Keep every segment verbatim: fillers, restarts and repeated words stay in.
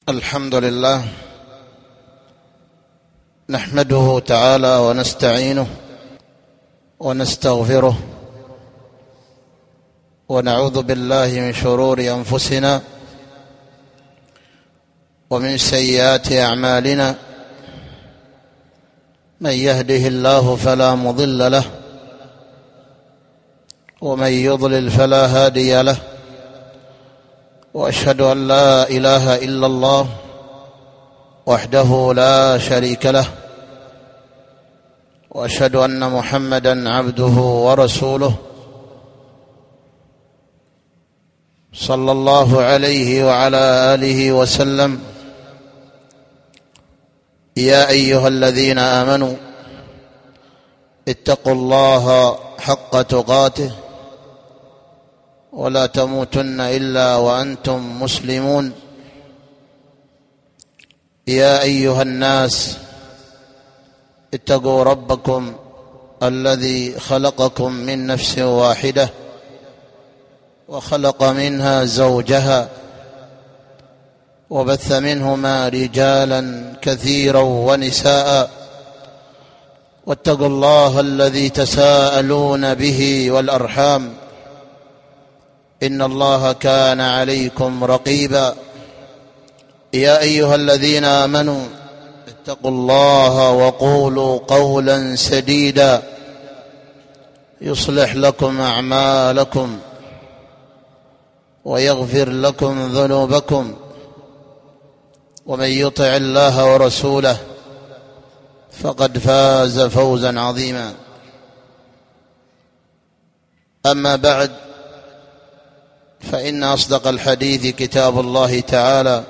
الحمد لله نحمده تعالى ونستعينه ونستغفره ونعوذ بالله من شرور أنفسنا ومن سيئات أعمالنا. من يهده الله فلا مضل له ومن يضلل فلا هادي له، وأشهد أن لا إله إلا الله وحده لا شريك له، وأشهد أن محمدًا عبده ورسوله صلى الله عليه وعلى آله وسلم. يا أيها الذين آمنوا اتقوا الله حق تقاته ولا تموتن إلا وأنتم مسلمون. يا أيها الناس اتقوا ربكم الذي خلقكم من نفس واحدة وخلق منها زوجها وبث منهما رجالا كثيرا ونساء، واتقوا الله الذي تساءلون به والأرحام إن الله كان عليكم رقيبا. يا أيها الذين آمنوا اتقوا الله وقولوا قولا سديدا يصلح لكم أعمالكم ويغفر لكم ذنوبكم، ومن يطع الله ورسوله فقد فاز فوزا عظيما. أما بعد، فإن أصدق الحديث كتاب الله تعالى،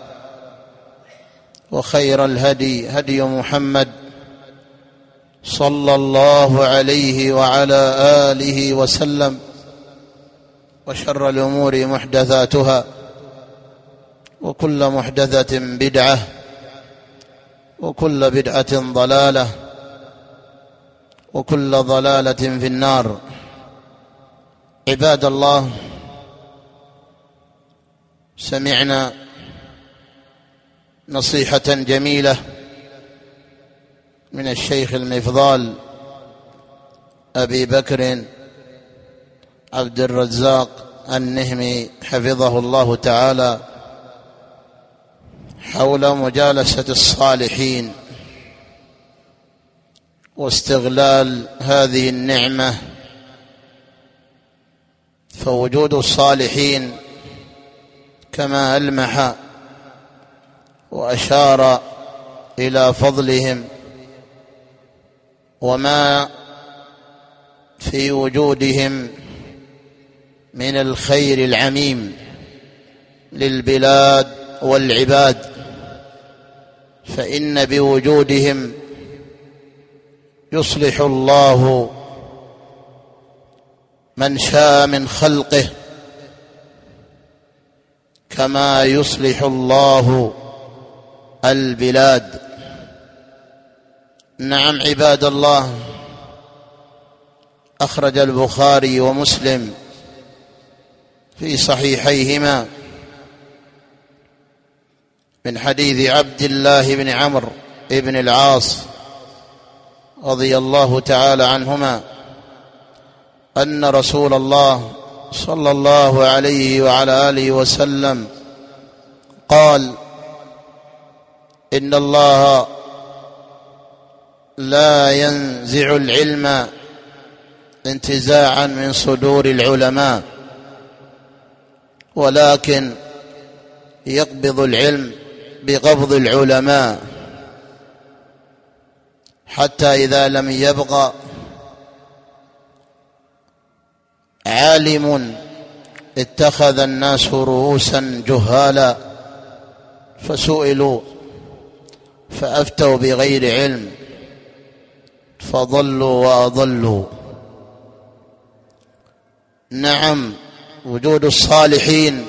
وخير الهدي هدي محمد صلى الله عليه وعلى آله وسلم، وشر الأمور محدثاتها، وكل محدثة بدعة، وكل بدعة ضلالة، وكل ضلالة في النار. عباد الله، سمعنا نصيحة جميلة من الشيخ المفضال أبي بكر عبد الرزاق النهمي حفظه الله تعالى حول مجالسة الصالحين واستغلال هذه النعمة. فوجود الصالحين كما ألمح وأشار إلى فضلهم وما في وجودهم من الخير العميم للبلاد والعباد، فإن بوجودهم يصلح الله من شاء من خلقه كما يصلح الله البلاد. نعم عباد الله، أخرج البخاري ومسلم في صحيحيهما من حديث عبد الله بن عمرو بن العاص رضي الله تعالى عنهما أن رسول الله صلى الله عليه وعلى آله وسلم قال: إن الله لا ينزع العلم انتزاعا من صدور العلماء، ولكن يقبض العلم بقبض العلماء، حتى إذا لم يبق عالم اتخذ الناس رؤوسا جهالا فسئلوا فأفتوا بغير علم فضلوا وأضلوا. نعم، وجود الصالحين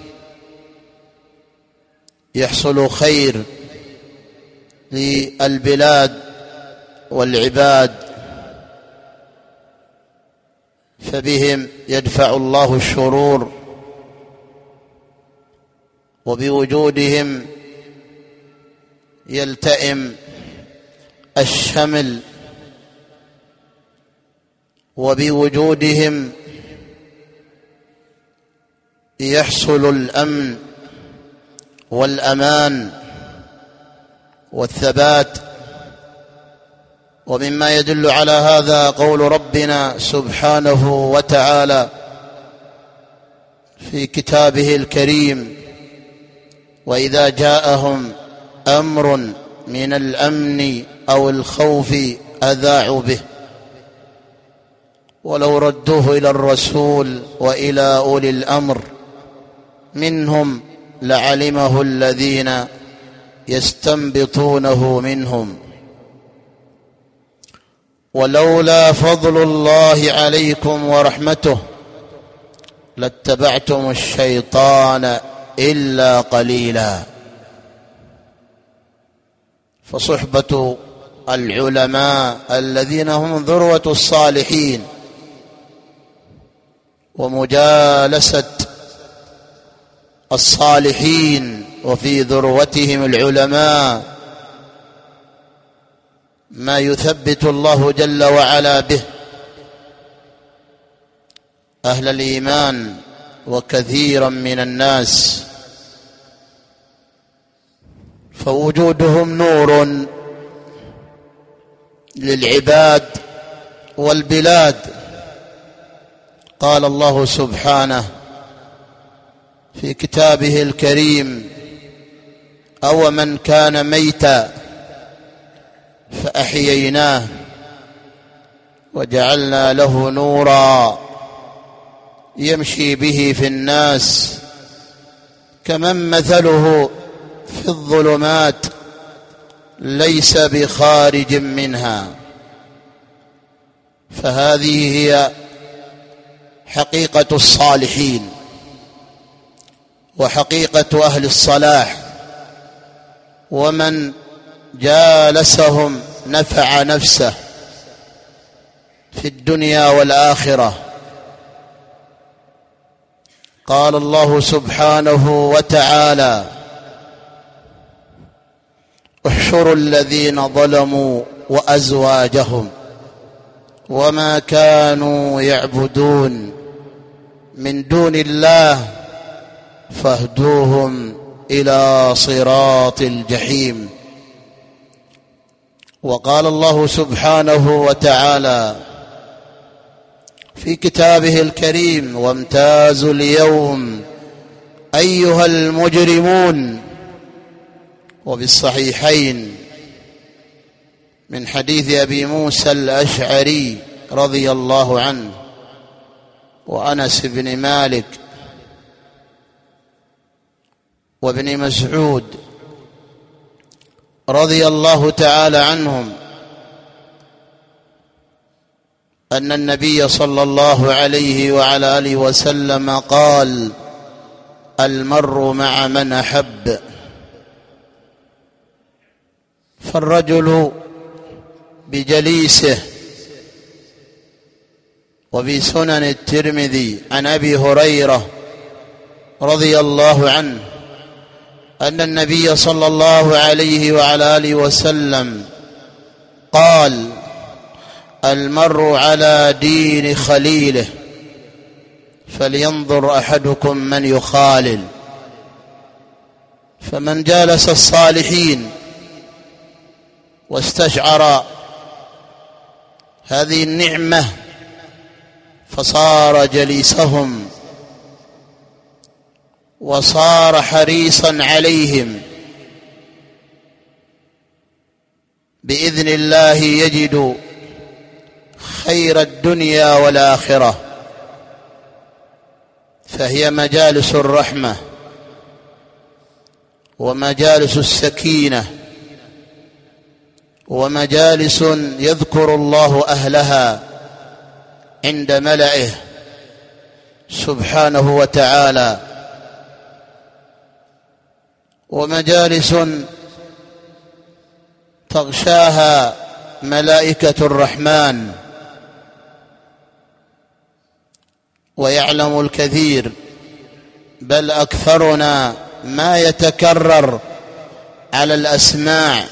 يحصل خير للبلاد والعباد، فبهم يدفع الله الشرور، وبوجودهم يلتئم الشمل، وبوجودهم يحصل الأمن والأمان والثبات. ومما يدل على هذا قول ربنا سبحانه وتعالى في كتابه الكريم: وإذا جاءهم أمر من الأمن أو الخوف أذاعوا به ولو ردوه إلى الرسول وإلى أولي الأمر منهم لعلمه الذين يستنبطونه منهم. ولولا فضل الله عليكم ورحمته لاتبعتم الشيطان إلا قليلا. فصحبة العلماء الذين هم ذروة الصالحين ومجالسة الصالحين وفي ذروتهم العلماء ما يثبت الله جل وعلا به أهل الإيمان وكثيرا من الناس، فوجودهم نور للعباد والبلاد. قال الله سبحانه في كتابه الكريم: أو من كان ميتا فأحييناه وجعلنا له نورا يمشي به في الناس كمن مثله في الظلمات ليس بخارج منها. فهذه هي حقيقة الصالحين وحقيقة أهل الصلاح، ومن جالسهم نفع نفسه في الدنيا والآخرة. قال الله سبحانه وتعالى: احشروا الذين ظلموا وأزواجهم وما كانوا يعبدون من دون الله فاهدوهم إلى صراط الجحيم. وقال الله سبحانه وتعالى في كتابه الكريم: وامتازوا اليوم أيها المجرمون. وفي الصحيحين من حديث أبي موسى الأشعري رضي الله عنه وأنس بن مالك وابن مسعود رضي الله تعالى عنهم أن النبي صلى الله عليه وعلى آله وسلم قال: المرء مع من أحب. فالرجل بجليسه. وفي سنن الترمذي عن أبي هريرة رضي الله عنه أن النبي صلى الله عليه وعلى آله وسلم قال: المرء على دين خليله فلينظر أحدكم من يخالل. فمن جالس الصالحين واستشعر هذه النعمة فصار جليسهم وصار حريصا عليهم، بإذن الله يجد خير الدنيا والآخرة. فهي مجالس الرحمة ومجالس السكينة ومجالس يذكر الله أهلها عند ملئه سبحانه وتعالى، ومجالس تغشاها ملائكة الرحمن ويعلم الكثير، بل أكثرنا ما يتكرر على الأسماع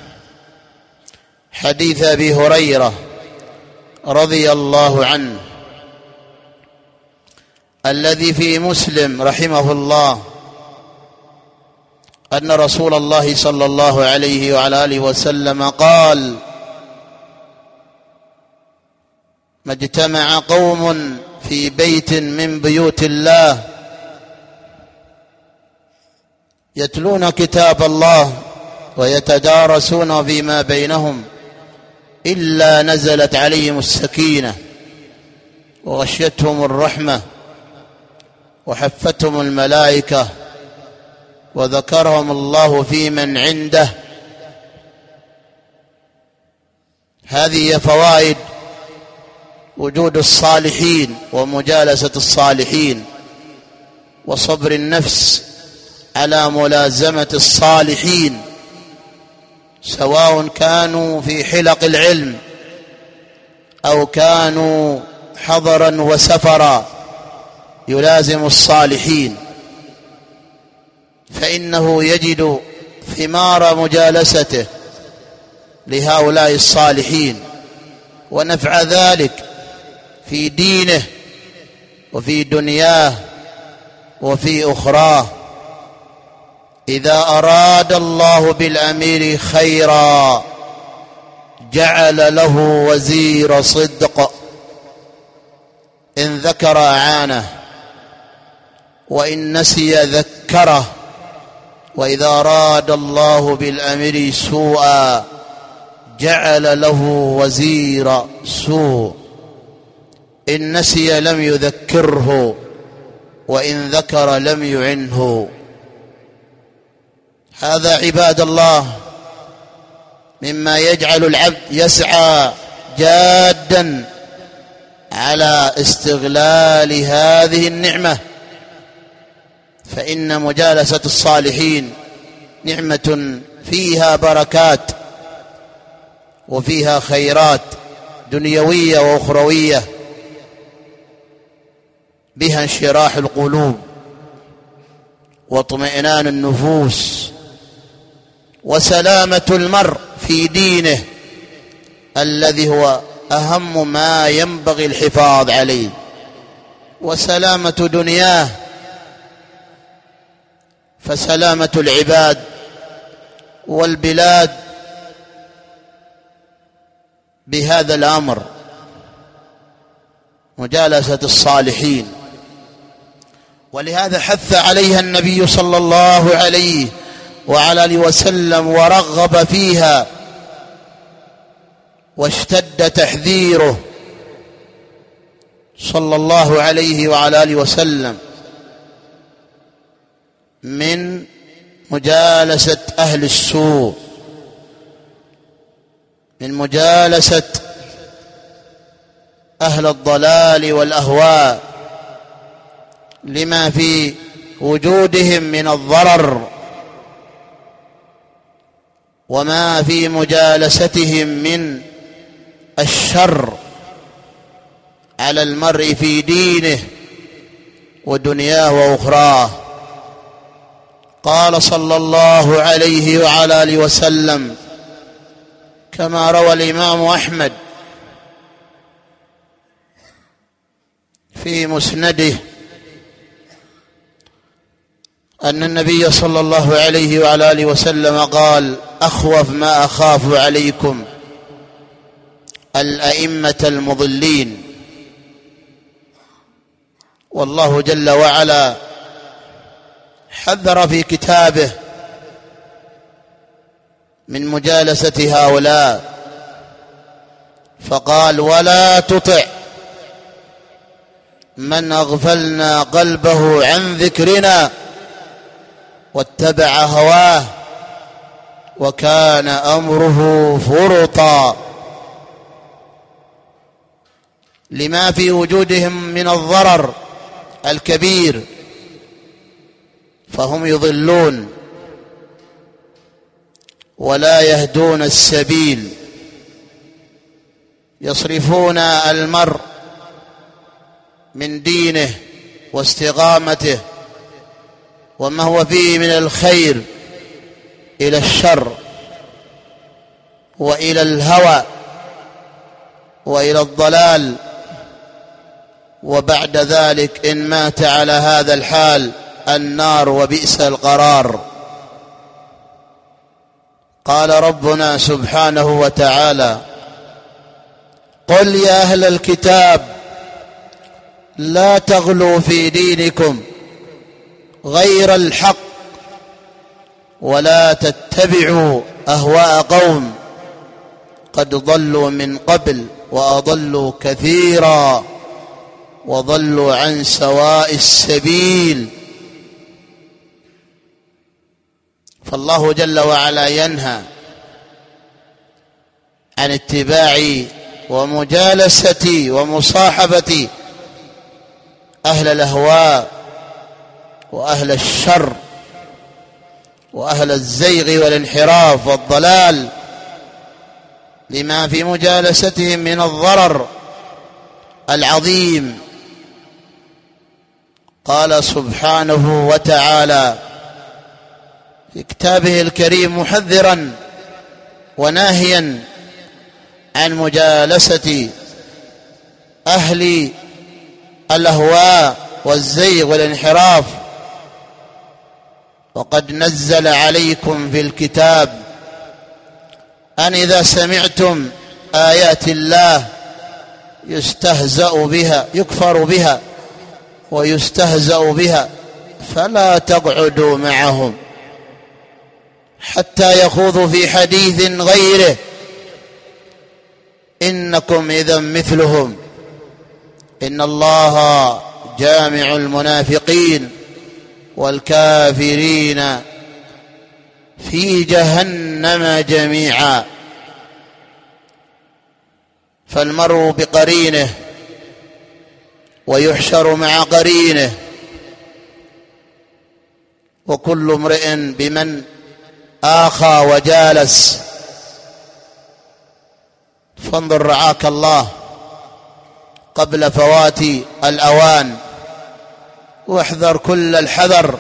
حديث أبي هريرة رضي الله عنه الذي في مسلم رحمه الله أن رسول الله صلى الله عليه وعلى آله وسلم قال: ما اجتمع قوم في بيت من بيوت الله يتلون كتاب الله ويتدارسون فيما بينهم إلا نزلت عليهم السكينة وغشيتهم الرحمة وحفتهم الملائكة وذكرهم الله في من عنده. هذه فوائد وجود الصالحين ومجالسة الصالحين وصبر النفس على ملازمة الصالحين، سواء كانوا في حلق العلم أو كانوا حضرا وسفرا، يلازم الصالحين فإنه يجد ثمار مجالسته لهؤلاء الصالحين ونفع ذلك في دينه وفي دنياه وفي أخراه. إذا أراد الله بالأمير خيرا جعل له وزير صدق، إن ذكر أعانه وإن نسي ذكره، وإذا أراد الله بالأمير سوءا جعل له وزير سوء، إن نسي لم يذكره وإن ذكر لم يعنه. هذا عباد الله مما يجعل العبد يسعى جادا على استغلال هذه النعمة، فإن مجالسة الصالحين نعمة فيها بركات وفيها خيرات دنيوية وأخروية، بها انشراح القلوب واطمئنان النفوس وسلامة المرء في دينه الذي هو أهم ما ينبغي الحفاظ عليه، وسلامة دنياه، فسلامة العباد والبلاد بهذا الأمر، مجالسة الصالحين. ولهذا حث عليها النبي صلى الله عليه وعلى آله وسلم ورغب فيها واشتد تحذيره صلى الله عليه وعلى آله وسلم من مجالسة أهل السوء، من مجالسة أهل الضلال والأهواء، لما في وجودهم من الضرر وما في مجالستهم من الشر على المرء في دينه ودنياه وأخراه. قال صلى الله عليه وعلى آله وسلم كما روى الإمام أحمد في مسنده أن النبي صلى الله عليه وعلى آله وسلم قال: أخوف ما أخاف عليكم الأئمة المضلين. والله جل وعلا حذر في كتابه من مجالسة هؤلاء، فقال: ولا تطع من أغفلنا قلبه عن ذكرنا واتبع هواه وكان أمره فرطا. لما في وجودهم من الضرر الكبير، فهم يضلون ولا يهدون السبيل، يصرفون المرء من دينه واستقامته وما هو فيه من الخير إلى الشر وإلى الهوى وإلى الضلال، وبعد ذلك إن مات على هذا الحال النار وبئس القرار. قال ربنا سبحانه وتعالى: قل يا أهل الكتاب لا تغلوا في دينكم غير الحق ولا تتبعوا أهواء قوم قد ضلوا من قبل وأضلوا كثيرا وضلوا عن سواء السبيل. فالله جل وعلا ينهى عن اتباع ومجالسة ومصاحبة أهل الأهواء وأهل الشر وأهل الزيغ والانحراف والضلال، لما في مجالستهم من الضرر العظيم. قال سبحانه وتعالى في كتابه الكريم محذرا وناهيا عن مجالسة أهل الأهواء والزيغ والانحراف: وقد نزل عليكم في الكتاب أن إذا سمعتم آيات الله يستهزأ بها يكفر بها ويستهزأ بها فلا تقعدوا معهم حتى يخوضوا في حديث غيره إنكم إذا مثلهم إن الله جامع المنافقين والكافرين في جهنم جميعا. فالمرء بقرينه ويحشر مع قرينه، وكل امرئ بمن آخى وجالس. فانظر رعاك الله قبل فوات الأوان، واحذر كل الحذر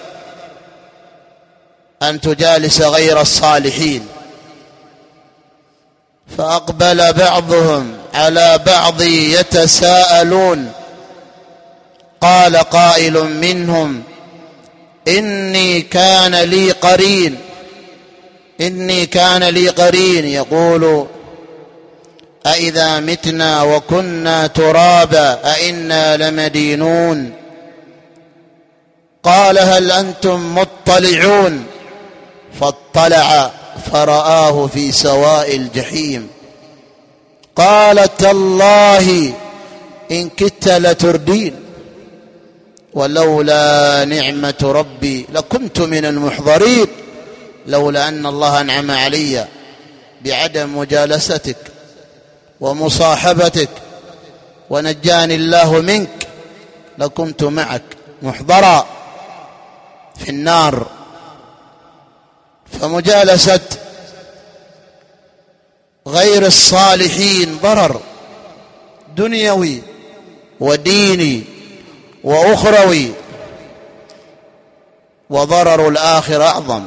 أن تجالس غير الصالحين. فأقبل بعضهم على بعض يتساءلون، قال قائل منهم إني كان لي قرين إني كان لي قرين يقول أإذا متنا وكنا ترابا أإنا لمدينون. قال هل أنتم مطلعون؟ فاطلع فرآه في سواء الجحيم. قال تالله إن كدت لتردين ولولا نعمة ربي لكنت من المحضرين، لولا أن الله أنعم علي بعدم مجالستك ومصاحبتك ونجاني الله منك لكنت معك محضرا في النار. فمجالسة غير الصالحين ضرر دنيوي وديني وأخروي، وضرر الآخرة أعظم.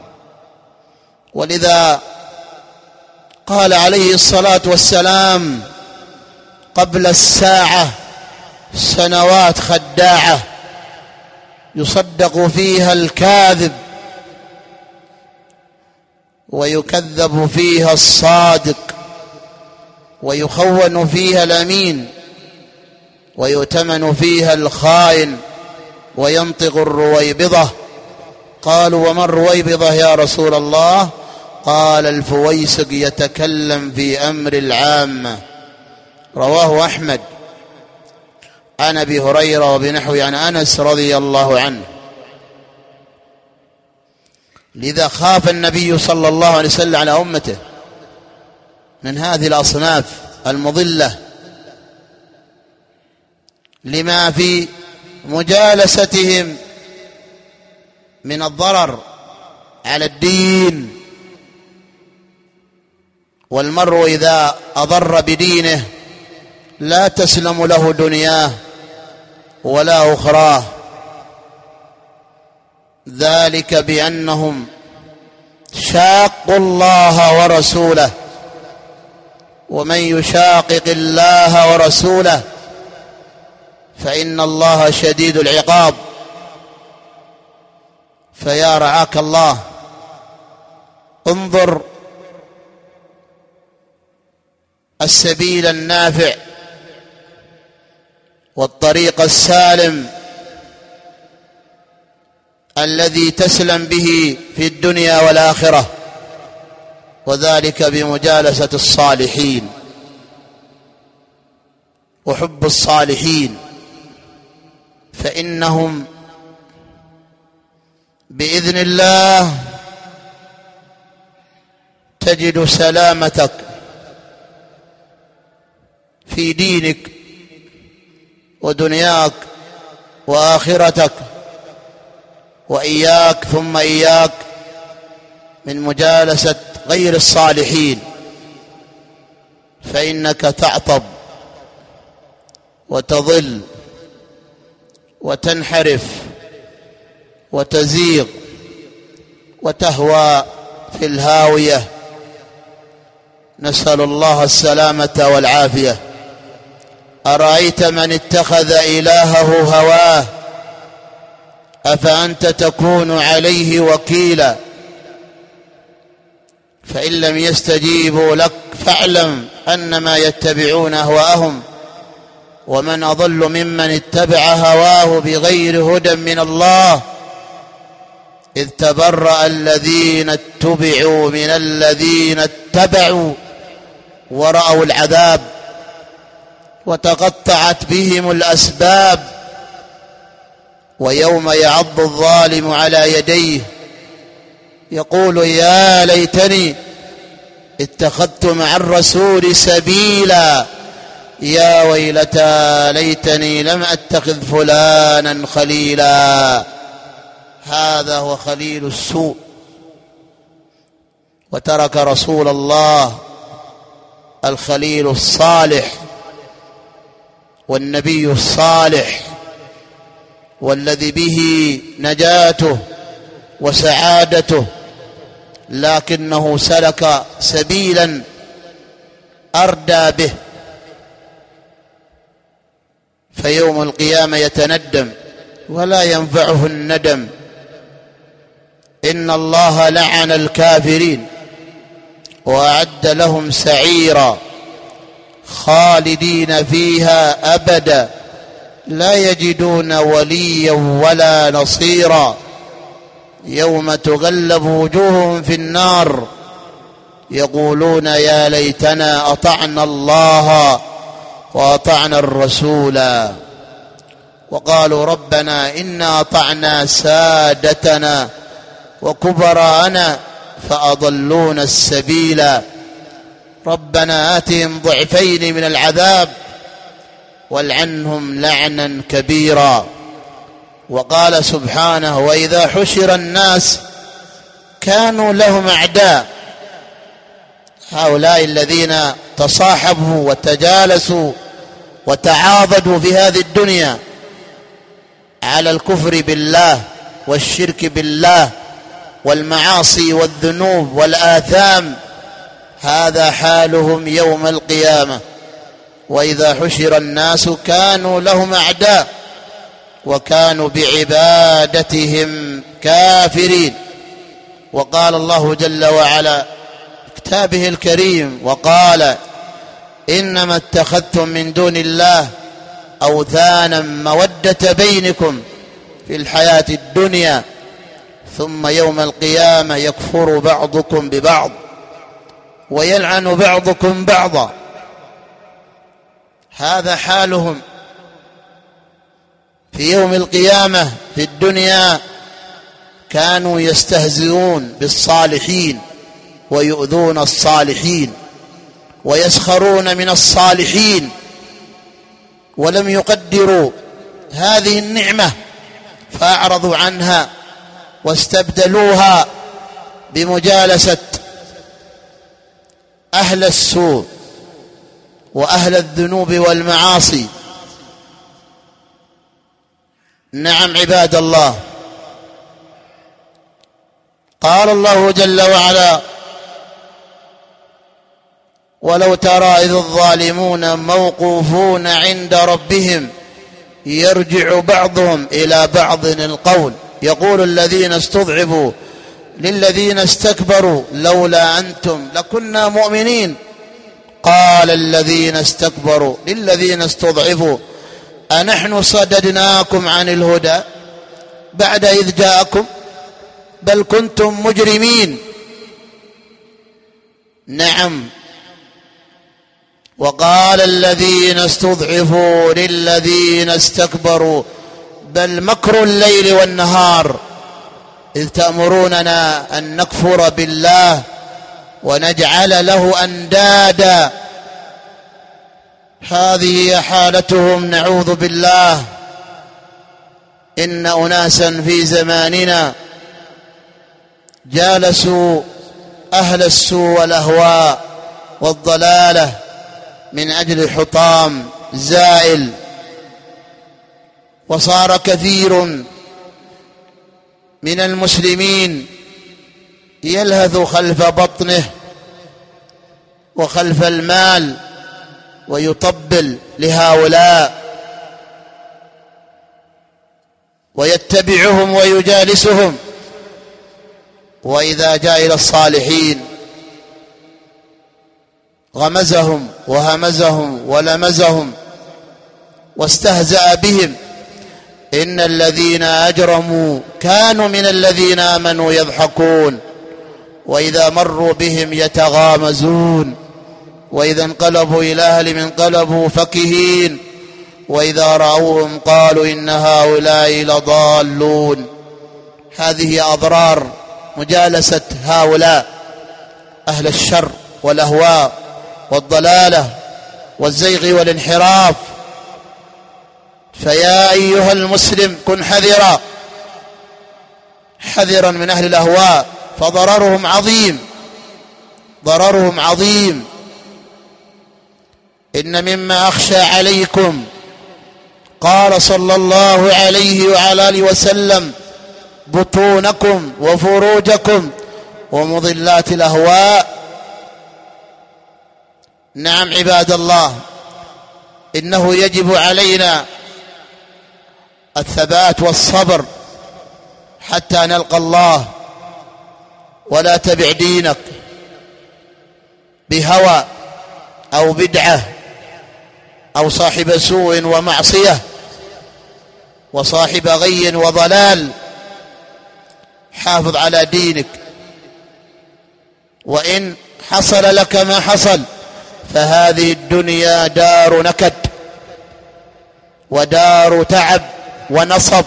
ولذا قال عليه الصلاة والسلام قبل الساعة سنوات خداعة يصدق فيها الكاذب ويكذب فيها الصادق ويخون فيها الأمين ويؤتمن فيها الخائن وينطق الرويبضة. قالوا وما الرويبضة يا رسول الله؟ قال الفويسق يتكلم في أمر العامة. رواه أحمد عن أبي هريرة وبنحو عن أنس رضي الله عنه. لذا خاف النبي صلى الله عليه وسلم على أمته من هذه الأصناف المضلة لما في مجالستهم من الضرر على الدين. والمرء إذا أضر بدينه لا تسلم له دنياه ولا أخراه، ذلك بأنهم شاقوا الله ورسوله، ومن يشاقق الله ورسوله فإن الله شديد العقاب. فيا رعاك الله، انظر السبيل النافع والطريق السالم الذي تسلم به في الدنيا والآخرة، وذلك بمجالسة الصالحين وحب الصالحين، فإنهم بإذن الله تجد سلامتك في دينك ودنياك وآخرتك. وإياك ثم إياك من مجالسة غير الصالحين، فإنك تعطب وتضل وتنحرف وتزيغ وتهوى في الهاوية، نسأل الله السلامة والعافية. أرأيت من اتخذ إلهه هواه أفأنت تكون عليه وكيلا؟ فإن لم يستجيبوا لك فاعلم أنما يتبعون أهواءهم، ومن أضل ممن اتبع هواه بغير هدى من الله، إذ تبرأ الذين اتبعوا من الذين اتبعوا ورأوا العذاب وتقطعت بهم الأسباب. ويوم يعض الظالم على يديه يقول يا ليتني اتخذت مع الرسول سبيلا، يا ويلتى ليتني لم أتخذ فلانا خليلا. هذا هو خليل السوء، وترك رسول الله الخليل الصالح والنبي الصالح، والذي به نجاته وسعادته، لكنه سلك سبيلا أردى به، فيوم القيامة يتندم ولا ينفعه الندم. إن الله لعن الكافرين وأعد لهم سعيرا خالدين فيها أبدا لا يجدون وليا ولا نصيرا. يوم تغلب وجوههم في النار يقولون يا ليتنا أطعنا الله وأطعنا الرسولا، وقالوا ربنا إنا أطعنا سادتنا وكبراءنا فأضلونا السبيلا، ربنا آتهم ضعفين من العذاب والعنهم لعنا كبيرا. وقال سبحانه وإذا حشر الناس كانوا لهم أعداء، هؤلاء الذين تصاحبوا وتجالسوا وتعاضدوا في هذه الدنيا على الكفر بالله والشرك بالله والمعاصي والذنوب والآثام، هذا حالهم يوم القيامة. وإذا حشر الناس كانوا لهم أعداء وكانوا بعبادتهم كافرين. وقال الله جل وعلا في كتابه الكريم وقال إنما اتخذتم من دون الله أوثانا مودة بينكم في الحياة الدنيا ثم يوم القيامة يكفر بعضكم ببعض ويلعن بعضكم بعضا. هذا حالهم في يوم القيامة. في الدنيا كانوا يستهزئون بالصالحين ويؤذون الصالحين ويسخرون من الصالحين، ولم يقدروا هذه النعمة فأعرضوا عنها واستبدلوها بمجالسة أهل السوء وأهل الذنوب والمعاصي. نعم عباد الله، قال الله جل وعلا: ولو ترى إذ الظالمون موقوفون عند ربهم يرجع بعضهم إلى بعض القول يقول الذين استضعفوا للذين استكبروا لولا أنتم لكنا مؤمنين قال الذين استكبروا للذين استضعفوا أنحن صددناكم عن الهدى بعد إذ جاءكم بل كنتم مجرمين. نعم. وقال الذين استضعفوا للذين استكبروا بل مكر الليل والنهار إذ تأمروننا أن نكفر بالله ونجعل له أندادا. هذه هي حالتهم، نعوذ بالله. إن أناسا في زماننا جالسوا أهل السوء والأهواء والضلالة من أجل حطام زائل، وصار كثير من المسلمين يلهث خلف بطنه وخلف المال ويطبل لهؤلاء ويتبعهم ويجالسهم، وإذا جاء إلى الصالحين غمزهم وهمزهم ولمزهم واستهزأ بهم. إن الذين أجرموا كانوا من الذين آمنوا يضحكون وإذا مروا بهم يتغامزون وإذا انقلبوا إلى أهلهم انقلبوا فكهين وإذا رأوهم قالوا إن هؤلاء لضالون. هذه أضرار مجالسة هؤلاء أهل الشر والأهواء والضلالة والزيغ والانحراف. فيا أيها المسلم كن حذرا حذرا من أهل الأهواء، فضررهم عظيم ضررهم عظيم. إن مما أخشى عليكم قال صلى الله عليه وعلى آله وسلم بطونكم وفروجكم ومضلات الأهواء. نعم عباد الله، إنه يجب علينا الثبات والصبر حتى نلقى الله، ولا تبع دينك بهوى أو بدعة أو صاحب سوء ومعصية وصاحب غي وضلال. حافظ على دينك، وإن حصل لك ما حصل فهذه الدنيا دار نكد ودار تعب ونصب.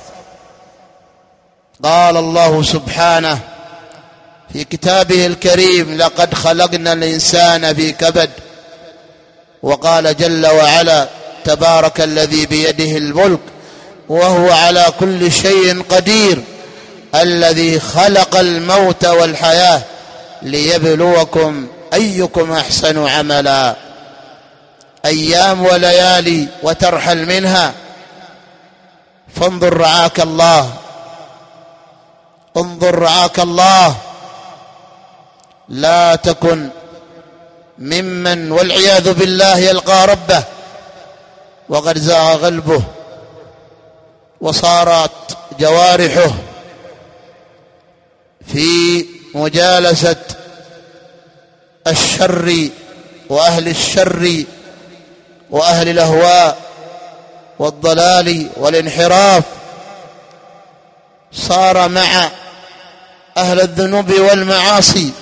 قال الله سبحانه في كتابه الكريم: لقد خلقنا الإنسان في كبد. وقال جل وعلا: تبارك الذي بيده الملك وهو على كل شيء قدير الذي خلق الموت والحياة ليبلوكم أيكم أحسن عملا. أيام وليالي وترحل منها، فانظر رعاك الله انظر رعاك الله. لا تكن ممن والعياذ بالله يلقى ربه وقد زاغ قلبه وصارت جوارحه في مجالسة الشر وأهل الشر وأهل الأهواء والضلال والانحراف. صار مع أهل الذنوب والمعاصي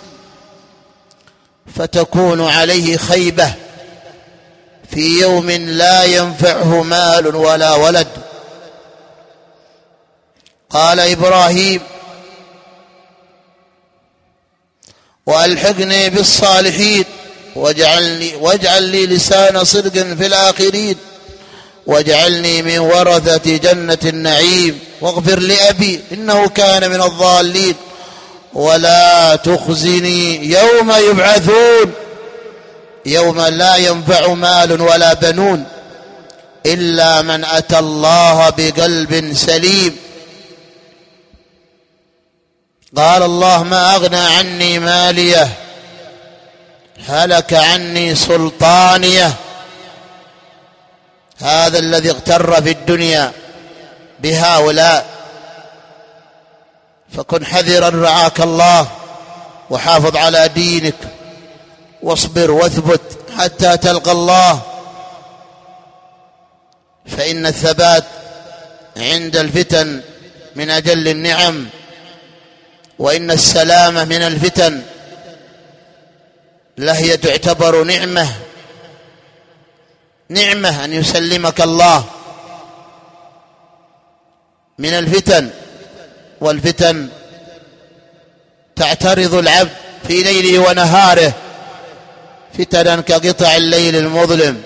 فتكون عليه خيبة في يوم لا ينفعه مال ولا ولد. قال إبراهيم: وألحقني بالصالحين واجعلني واجعل لي لسان صدق في الآخرين واجعلني من ورثة جنة النعيم واغفر لأبي إنه كان من الضالين ولا تخزني يوم يبعثون يوم لا ينفع مال ولا بنون إلا من أتى الله بقلب سليم. قال الله: ما أغنى عني ماليه هلك عني سلطانيه. هذا الذي اغتر في الدنيا بهؤلاء. فكن حذرا رعاك الله، وحافظ على دينك، واصبر واثبت حتى تلقى الله، فإن الثبات عند الفتن من أجل النعم، وإن السلامة من الفتن لهي تعتبر نعمة نعمة أن يسلمك الله من الفتن. والفتن تعترض العبد في ليله ونهاره، فتنا كقطع الليل المظلم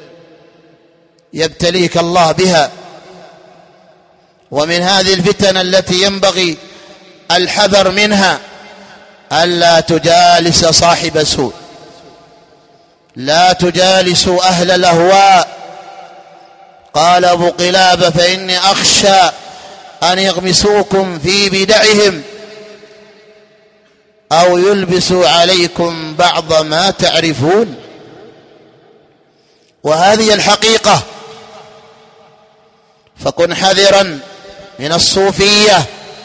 يبتليك الله بها. ومن هذه الفتن التي ينبغي الحذر منها ألا تجالس صاحب سوء، لا تجالسوا أهل الأهواء. قال أبو قلابة: فإني أخشى أن يغمسوكم في بدعهم أو يلبسوا عليكم بعض ما تعرفون. وهذه الحقيقة. فكن حذرا من الصوفية،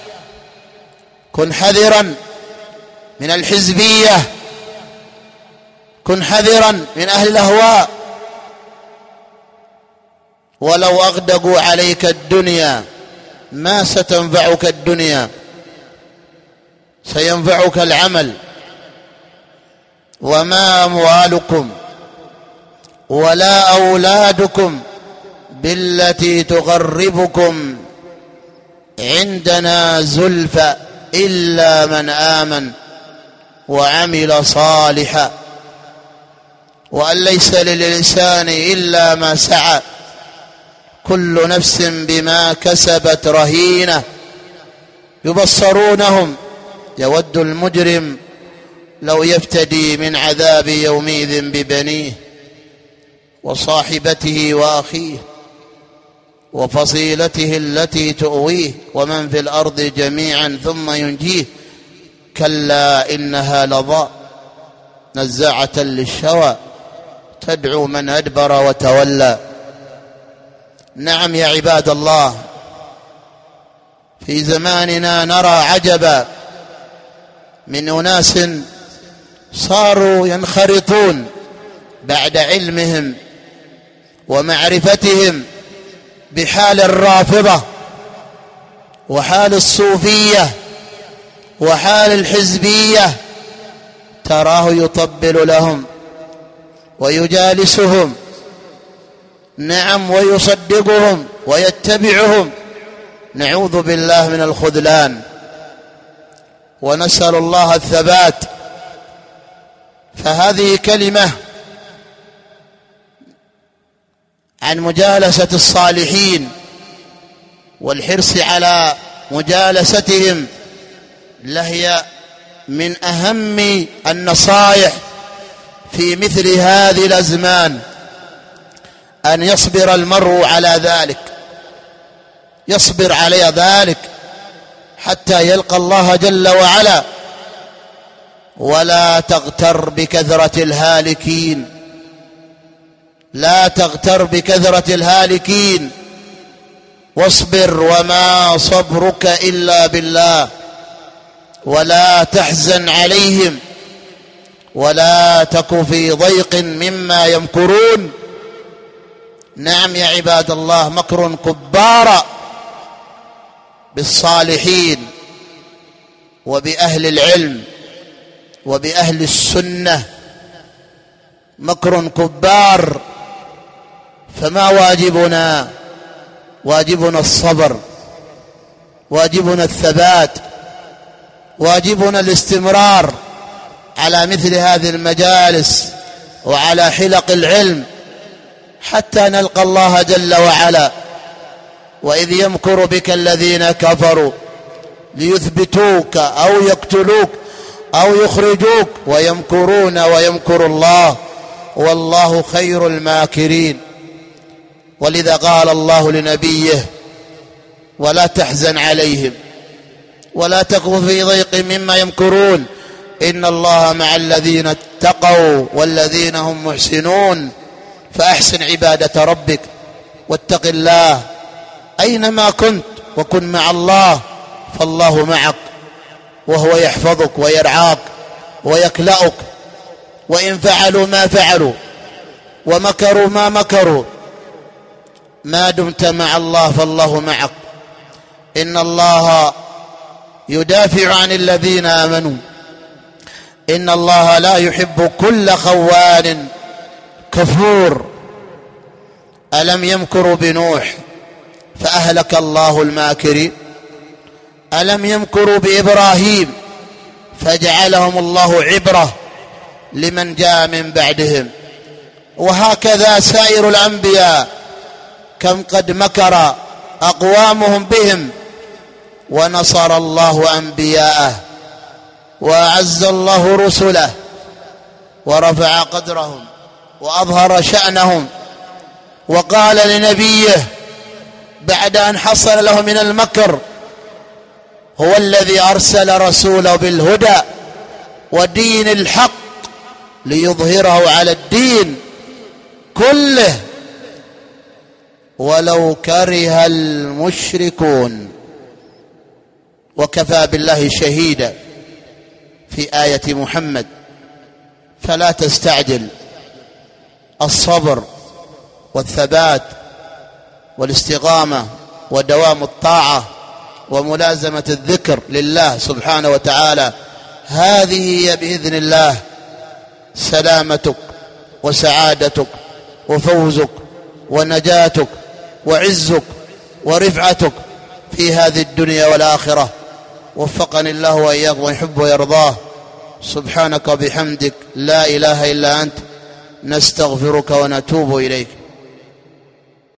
كن حذرا من الحزبية، كن حذرا من أهل الأهواء. ولو أغدقوا عليك الدنيا ما ستنفعك الدنيا، سينفعك العمل. وما أموالكم ولا أولادكم بالتي تقربكم عندنا زلفى إلا من آمن وعمل صالحا وأن ليس للإنسان إلا ما سعى كل نفس بما كسبت رهينة. يبصرونهم يود المجرم لو يفتدي من عذاب يومئذ ببنيه وصاحبته وأخيه وفصيلته التي تؤويه ومن في الأرض جميعا ثم ينجيه. كلا إنها لظى نزاعة للشوى تدعو من أدبر وتولى. نعم يا عباد الله، في زماننا نرى عجبا من أناس صاروا ينخرطون بعد علمهم ومعرفتهم بحال الرافضة وحال الصوفية وحال الحزبية، تراه يطبل لهم ويجالسهم، نعم، ويصدقهم ويتبعهم. نعوذ بالله من الخذلان ونسأل الله الثبات. فهذه كلمة عن مجالسة الصالحين والحرص على مجالستهم، لهي من أهم النصائح في مثل هذه الأزمان، أن يصبر المرء على ذلك، يصبر على ذلك حتى يلقى الله جل وعلا. ولا تغتر بكثرة الهالكين، لا تغتر بكثرة الهالكين، واصبر وما صبرك إلا بالله، ولا تحزن عليهم، ولا تك في ضيق مما يمكرون. نعم يا عباد الله، مكر كبار بالصالحين وبأهل العلم وبأهل السنة، مكر كبار. فما واجبنا؟ واجبنا الصبر، واجبنا الثبات، واجبنا الاستمرار على مثل هذه المجالس وعلى حلق العلم حتى نلقى الله جل وعلا. وإذ يمكر بك الذين كفروا ليثبتوك أو يقتلوك أو يخرجوك ويمكرون ويمكر الله والله خير الماكرين. ولذا قال الله لنبيه: ولا تحزن عليهم ولا تك في ضيق مما يمكرون إن الله مع الذين اتقوا والذين هم محسنون. فأحسن عبادة ربك واتق الله أينما كنت وكن مع الله، فالله معك وهو يحفظك ويرعاك ويكلأك. وإن فعلوا ما فعلوا ومكروا ما مكروا ما دمت مع الله فالله معك. إن الله يدافع عن الذين آمنوا إن الله لا يحب كل خوان كفور. ألم يمكروا بنوح فأهلك الله الماكرين؟ ألم يمكروا بإبراهيم فجعلهم الله عبرة لمن جاء من بعدهم؟ وهكذا سائر الأنبياء كم قد مكر أقوامهم بهم ونصر الله أنبياءه وأعز الله رسله ورفع قدرهم وأظهر شأنهم. وقال لنبيه بعد أن حصل له من المكر: هو الذي أرسل رسوله بالهدى ودين الحق ليظهره على الدين كله ولو كره المشركون. وكفى بالله شهيدا في آية محمد. فلا تستعجل. الصبر والثبات والاستقامة ودوام الطاعة وملازمة الذكر لله سبحانه وتعالى، هذه هي بإذن الله سلامتك وسعادتك وفوزك ونجاتك وعزك ورفعتك في هذه الدنيا والآخرة. وفقني الله وإياكم ويحب ويرضاه. سبحانك وبحمدك لا إله إلا أنت نستغفرك ونتوب إليك.